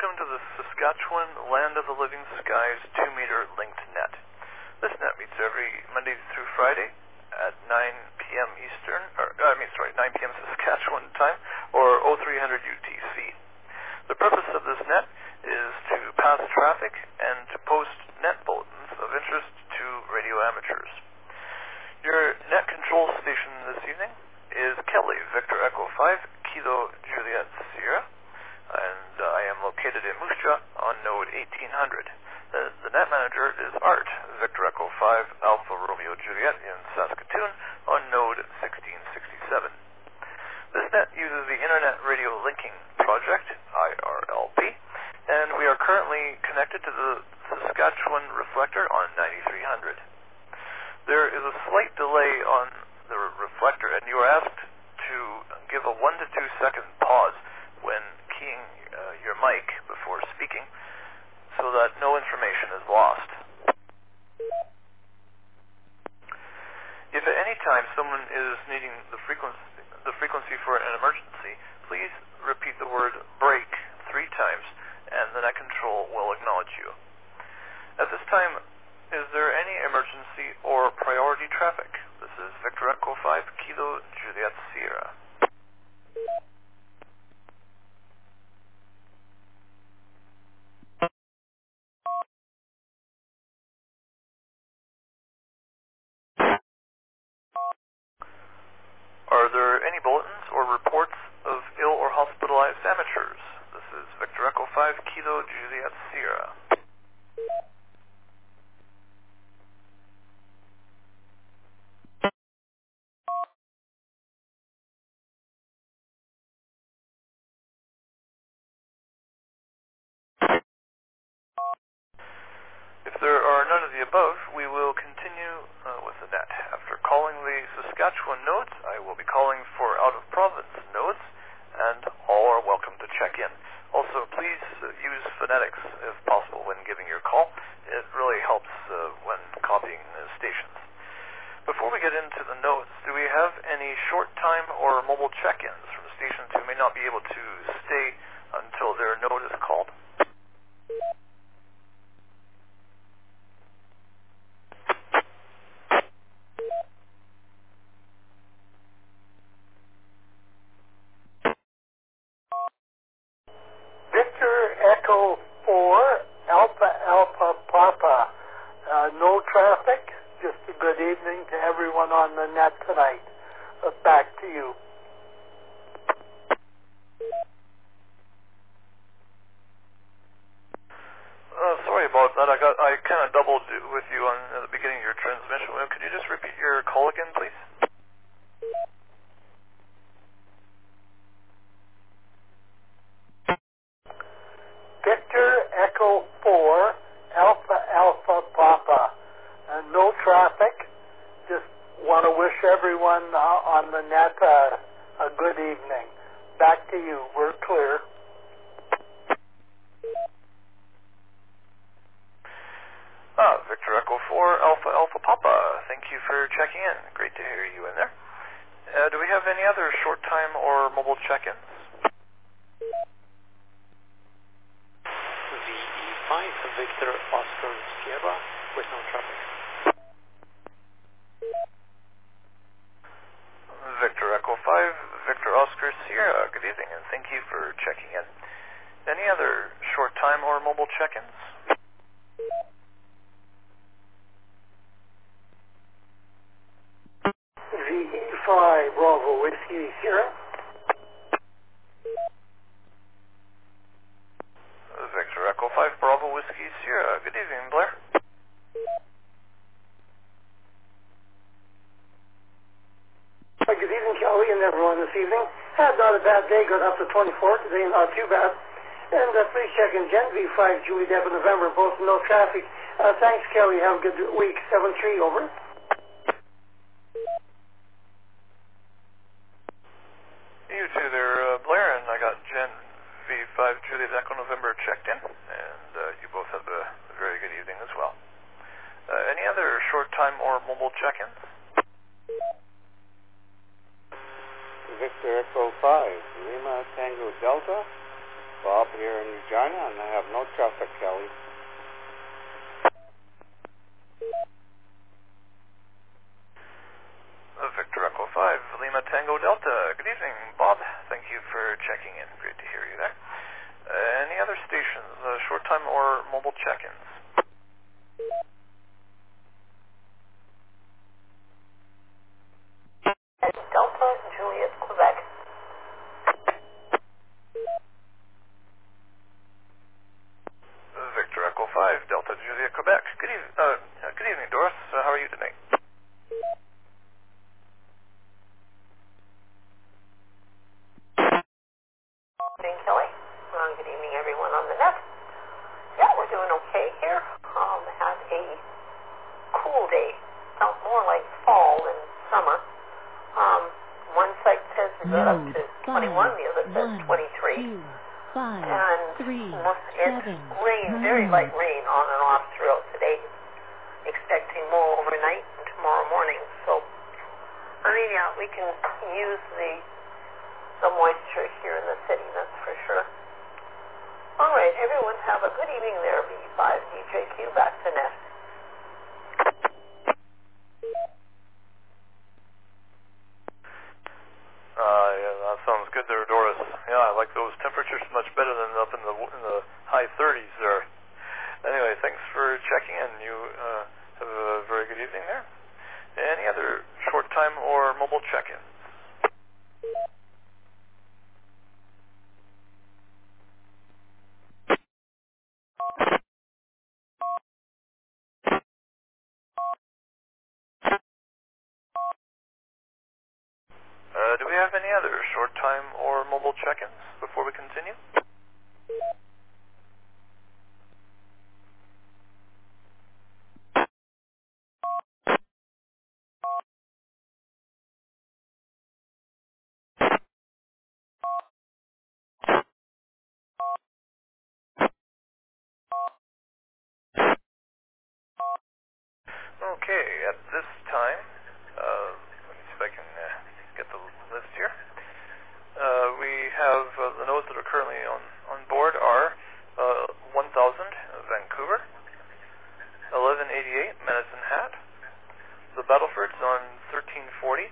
welcome to the Saskatchewan Land of the Living Skies 2-meter linked net. This net meets every Monday through Friday at 9 p.m. 9 p.m. Saskatchewan time, or 0300 UTC. The purpose of this net is to pass traffic and to post net bulletins of interest to radio amateurs. Your net control station this evening is Kelly, Victor Echo 5, Kilo Juliet Sierra, and I am located in Moose Jaw on node 1800. The net manager is Art, Victor Echo 5, Alpha Romeo Juliet in Saskatoon on node 1667. This net uses the Internet Radio Linking Project, IRLP, and we are currently connected to the Saskatchewan reflector on 9300. There is a slight delay on the reflector, and you are asked to give a 1 to 2 second pause when keying your mic before speaking so that no information is lost. If at any time someone is needing the frequency for an emergency, please repeat the word break 3 times and the net control will acknowledge you. At this time, is there any emergency or priority traffic? This is Victor Echo 5, Kilo Juliet Sierra. Are there any bulletins or reports of ill or hospitalized amateurs? This is Victor Echo 5, Kilo Juliet Sierra. If there are none of the above, we will continue with the net. After calling the Saskatchewan nodes, I will be calling for out-of-province nodes, and all are welcome to check in. Also, please use phonetics if possible when giving your call. It really helps when copying stations. Before we get into the nodes, do we have any short-time or mobile check-ins from stations who may not be able to stay until their node is called? Victor Echo 4, Alpha Alpha Papa. No traffic. Just a good evening to everyone on the net tonight. Back to you. Sorry about that. I kind of doubled with you on the beginning of your transmission. Could you just repeat your call again, please? Victor Echo 4, Alpha Alpha Papa. No traffic. Just want to wish everyone on the net a good evening. Back to you. We're clear. Victor Echo 4, Alpha Alpha Papa. Thank you for checking in. Great to hear you in there. Do we have any other short-time or mobile check-ins? VE5, Victor Oscar Sierra, with no traffic. Victor Echo 5, Victor Oscar Sierra. Good evening, and thank you for checking in. Any other short-time or mobile check-ins? VE5, Bravo Whiskey Sierra. Victor Echo 5, Bravo Whiskey Sierra. Good evening, Blair. Good evening, Kelly, and everyone this evening. Had not a bad day, got up to 24 today, not too bad. And please check in Gen V5, Julie Deb in November, both no traffic. Thanks, Kelly. Have a good week. 7-3, over. You too there, Blair, and I got Gen V5 Juliet Echo November checked in, and you both have a very good evening as well. Any other short-time or mobile check-ins? Victor Echo 5, Lima Tango Delta, Bob here in Regina, and I have no traffic, Kelly. Victor Echo 5, Lima Tango Delta. Good evening, Bob. Thank you for checking in. Great to hear you there. Any other stations, short-time or mobile check-ins? Delta Juliet, Quebec. Victor Echo 5, Delta Juliet, Quebec. Good evening, Doris. How are you tonight? Good evening, Kelly. Good evening, everyone on the net. Yeah, we're doing okay here. Had a cool day. Felt more like fall than summer. One site says we got up to 21, the other says 23. 5, And 3, it's 7, rain, very light rain on and off throughout today. Expecting more overnight and tomorrow morning. So, I mean, yeah, we can use the moisture here in the city, that's for sure. All right, everyone have a good evening there, B5DJQ, back to net. Yeah, that sounds good there, Doris. Yeah, I like those temperatures much better than up in the high 30s there. Anyway, thanks for checking in. You have a very good evening there. Any other short-time or mobile check-ins? Do we have any other short-time or mobile check-ins before we continue? Okay, at this time, let me see if I can get the list here. We have the nodes that are currently on board are 1000 Vancouver, 1188 Medicine Hat, the Battleford's on 1340,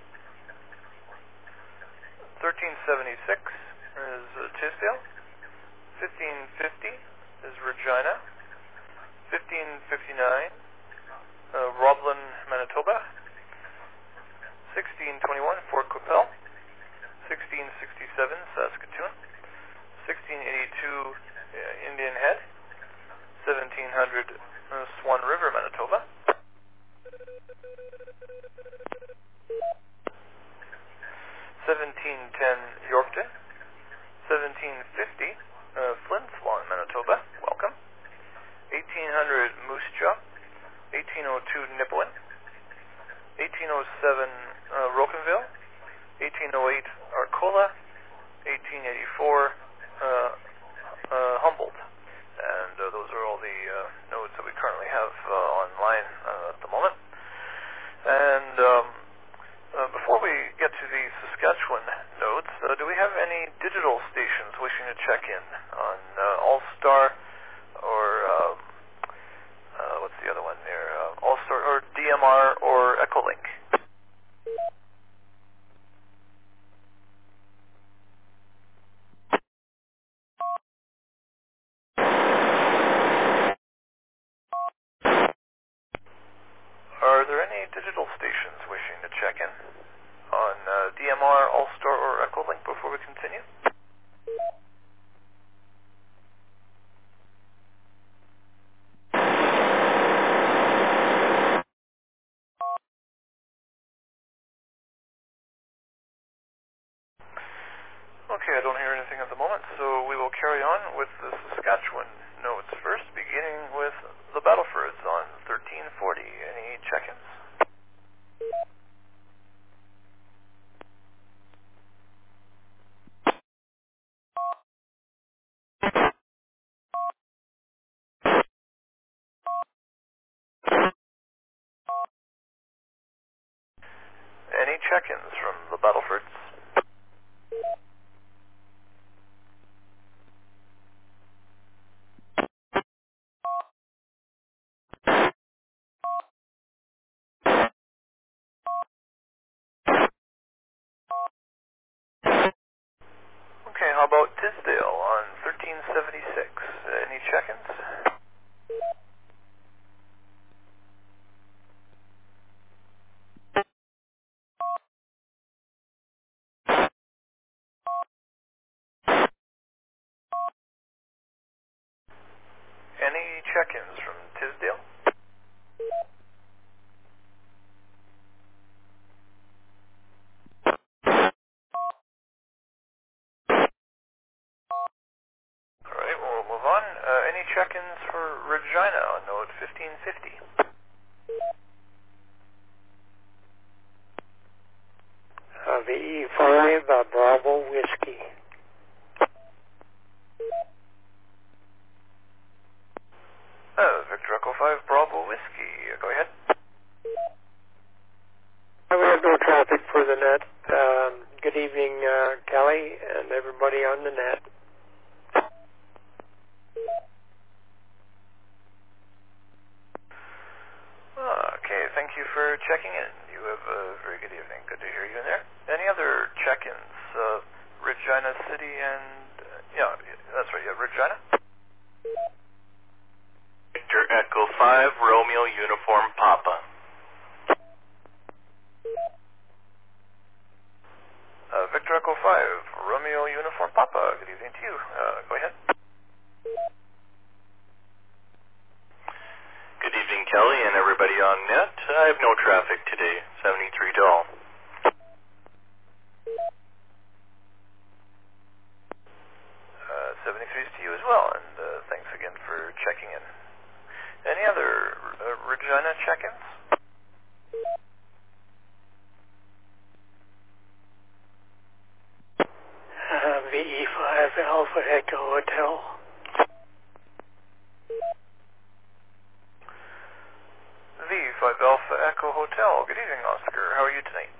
1376 is Tisdale, 1550 is Regina, 1559 Roblin, Manitoba, 1621 Fort Qu'Appelle, 1667 Saskatoon, 1682 Indian Head, 1700 Swan River, Manitoba, 1710 Yorkton, 1750 Flin Flon, Manitoba, welcome, 1800 Moose Jaw, 1802 Nipawin, 1807 Rocanville, 1808 Arcola, 1884 Humboldt. And those are all the nodes that we currently have online at the moment. And before we get to the Saskatchewan nodes, do we have any digital stations wishing to check in on All-Star or what's the other one there? All-Star or DMR or Echolink? Are there any digital stations wishing to check in on DMR, All-Star, or Echolink before we continue? Okay, I don't hear anything at the moment, so we will carry on with the Saskatchewan nodes first, beginning with the Battlefords on 1340. Any check-ins? Any check-ins from the Battlefords? Okay, how about Tisdale on 1376? Any check-ins? Any check-ins from Tisdale? All right, well, we'll move on. Any check-ins for Regina on node 1550? VE5 Bravo Whiskey. Victor Echo 5 Bravo Whiskey. Go ahead. We have no traffic for the net. Good evening, Kelly, and everybody on the net. Okay, thank you for checking in. You have a very good evening. Good to hear you in there. Any other check-ins? Regina City and... yeah, that's right, yeah, Regina. Victor Echo 5 Romeo Uniform Papa. Victor Echo 5 Romeo Uniform Papa. Good evening to you. Go ahead. Good evening, Kelly, and everybody on net. I have no traffic today. 73 to all. 73s to you as well, and thanks again for checking in. Any other Regina check-ins? VE5 Alpha Echo Hotel. V5 Alpha Echo Hotel. Good evening, Oscar. How are you tonight?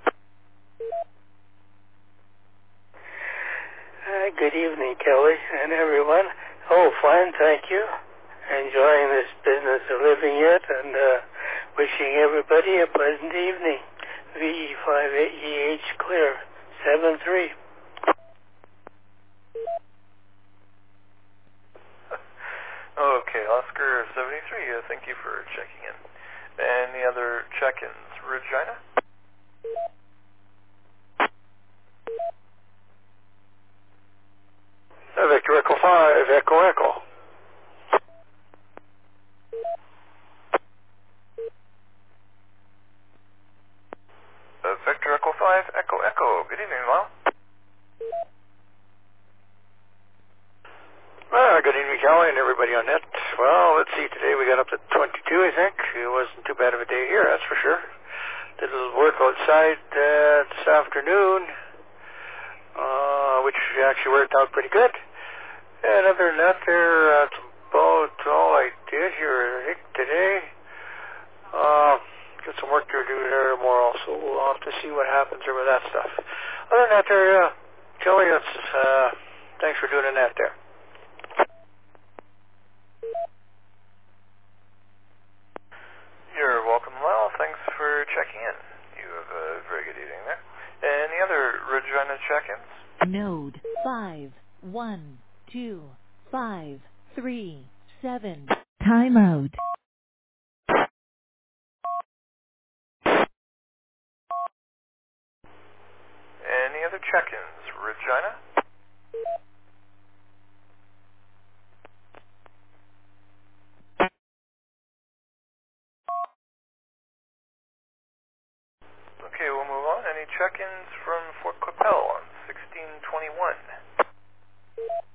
Good evening, Kelly, and everyone. Oh, fine, thank you. Enjoying this business of living it, and wishing everybody a pleasant evening. VE58EH clear, 7-3. Okay, Oscar 73, thank you for checking in. Any other check-ins? Regina? Victor Echo 5, Echo Echo. Victor Echo 5, Echo Echo. Good evening, Lyle. Good evening, Kelly, and everybody on net. Well, let's see, today we got up to 22, I think. It wasn't too bad of a day here, that's for sure. Did a little work outside this afternoon, which actually worked out pretty good. And other than that, that's about all I did here, I think, today. Got some work to do there tomorrow, so we'll have to see what happens there with that stuff. Other than that, Kelly, thanks for doing that there. You're welcome, Lyle. Thanks for checking in. You have a very good evening there. Any other Regina check-ins? Node 5, 1, 2, 5, 3, 7. Timeout. Any other check-ins? Regina? Okay, we'll move on. Any check-ins from Fort Qu'Appelle on 1621?